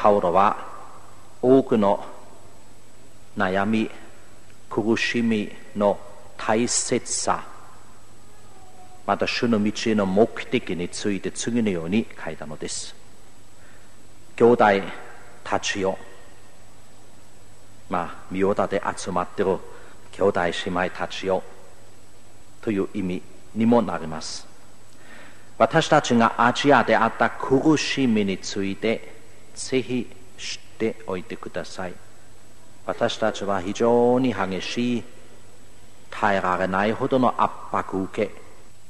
パウロは多くの悩み、苦しみの大切さ、また主の道への目的について次のように書いたのです。兄弟たちよ、御オタで集まっている兄弟姉妹たちよという意味にもなります。私たちがアジアであった苦しみについてぜひ知っておいてください。私たちは非常に激しい、耐えられないほどの圧迫を受け、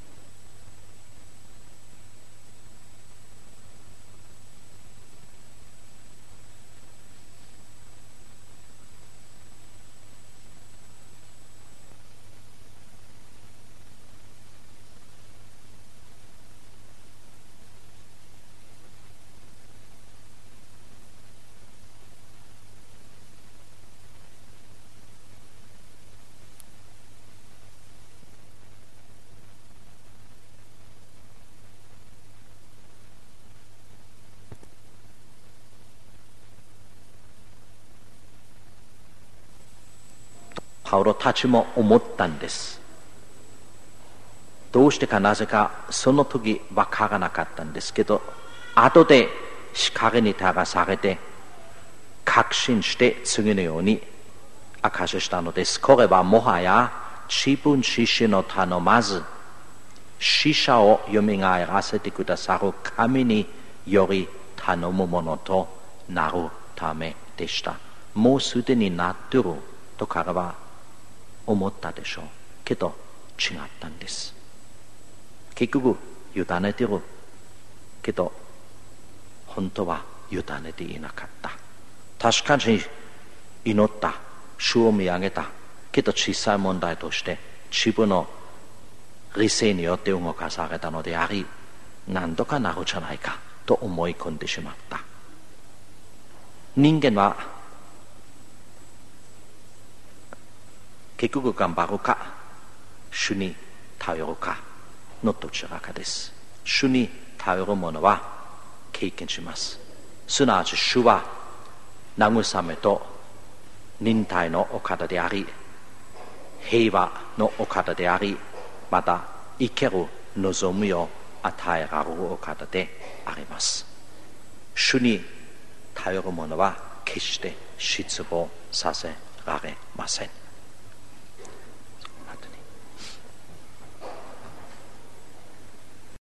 パウロたちも思ったんです。どうしてかなぜかその時わからなかったんですけど、後で光に照らされて確信して次のように明かししたのです。これはもはや自分自身を頼まず、死者をよみがえらせてくださる神により頼むものとなるためでした。もうすでになっていると彼は思ったでしょうけど違ったんです。結局委ねてるけど本当は委ねていなかった。確かに祈った、主を見上げたけど、小さい問題として自分の理性によって動かされたのであり、何とかなるじゃないかと思い込んでしまった。人間は結局頑張るか主に頼るかのどちらかです。主に頼る者は経験します。すなわち主は慰めと忍耐のお方であり、平和のお方であり、また生ける望みを与えられるお方であります。主に頼る者は決して失望させられません。